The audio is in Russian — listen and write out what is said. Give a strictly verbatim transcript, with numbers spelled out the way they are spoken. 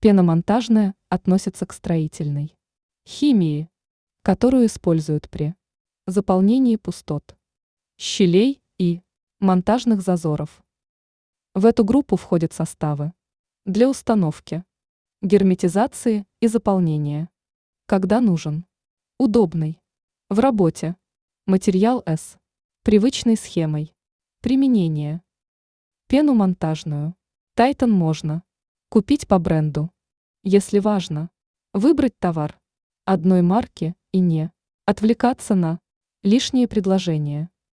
Пеномонтажная относится к строительной химии, которую используют при заполнении пустот, щелей и монтажных зазоров. В эту группу входят составы для установки, герметизации и заполнения, когда нужен, удобный, в работе, материал с привычной схемой, применение. Пену монтажную Тайтон можно купить по бренду, если важно выбрать товар одной марки и не отвлекаться на лишние предложения.